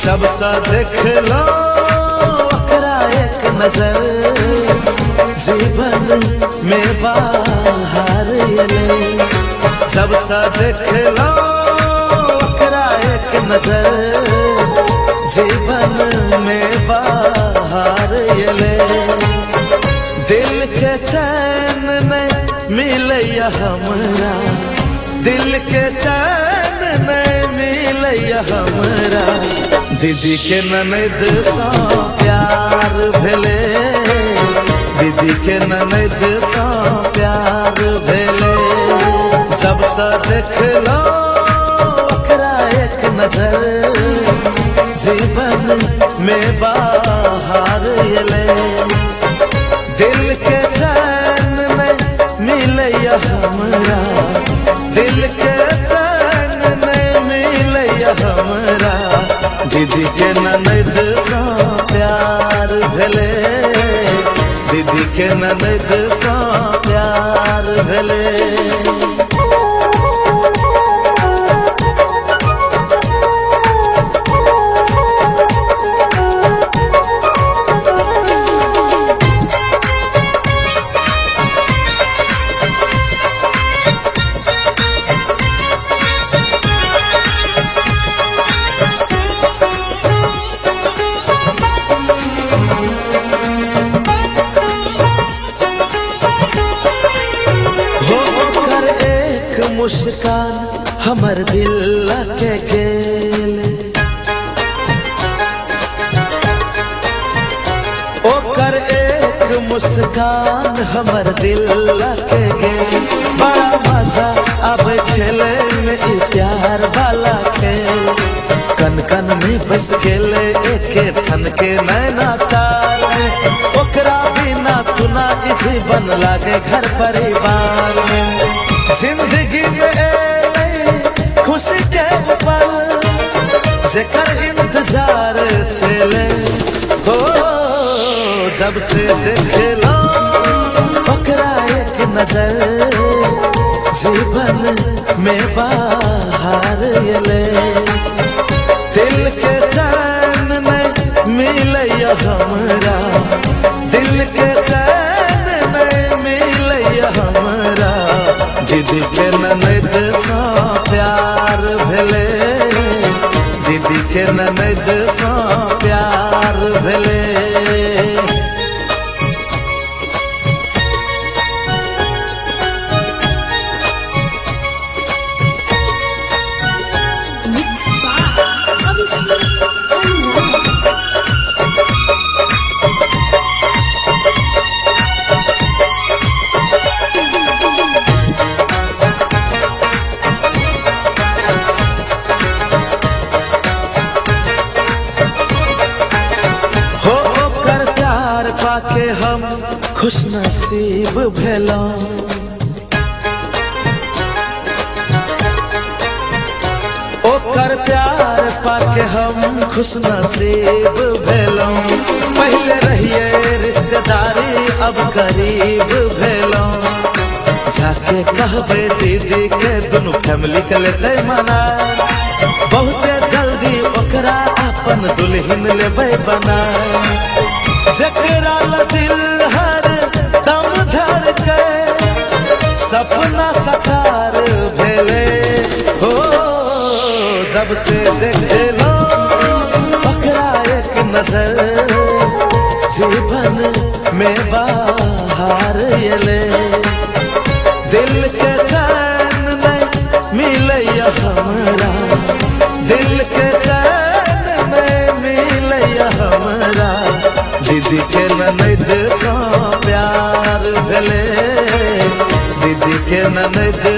सबसा देख लो ओकरा एक नजर, जीवन में बाहर अले। सबसा देख लो ओकरा एक नजर, जीवन में बाहर अले। दिल के चैन में मिलैया हमरा, दिल के चैन में मिलैया हमरा। दीदी के ननद सा प्यार भेले, दीदी के ननद सा प्यार भेले। जब सा देख लो ओकरा एक नजर, जीवन में बाहर अले। दिल के चैन में मिलैया हमरा, दिल के चैन में मिलैया हमरा। दीदी के ननद सा प्यार भेले, दीदी के ननद सा प्यार भेले। मुस्कान हमर दिल के गेल, ओकर एक मुस्कान हमर दिल के गेल। बड़ा मजा अब खेले में ई प्यार वाला खेल, कन कन में बस गेले एक छन के नैना चार। ओकरा बिना सुना ई जीवन लागे घर परिवार में। जिंदगी में खुशी के पल जेकर इंतजार छेले, हो जब से देख लो ओकरा एक नजर, जीवन में बाहर अले। दिल के चैन में मिलैया हमरा, दिल के चैन में मिलैया हमरा। दीदी के ननद सा प्यार भेले, दीदी के ननद सा प्यार भेले। के हम खुश नसीब भेलौं, ओकर प्यार पाके हम खुश नसीब भेलौं। पहले रहिए रिश्तेदारी अब करीब भेलौं। जाके कहबे दीदी के दुनू फैमिली के लेते मना, बहुते जल्दी ओकरा अपन दुल्हन लेबै बना। जकरा ला दिल हर दम धड़के, सपना साकार भेले। हो जब से देख लो ओकरा एक नजर, जीवन में बाहर अले। दिल के चैन में मिलैया हमरा, दिल के चैन में मिलैया हमरा। दीदी के ननद सा प्यार भेले, दीदी के ननद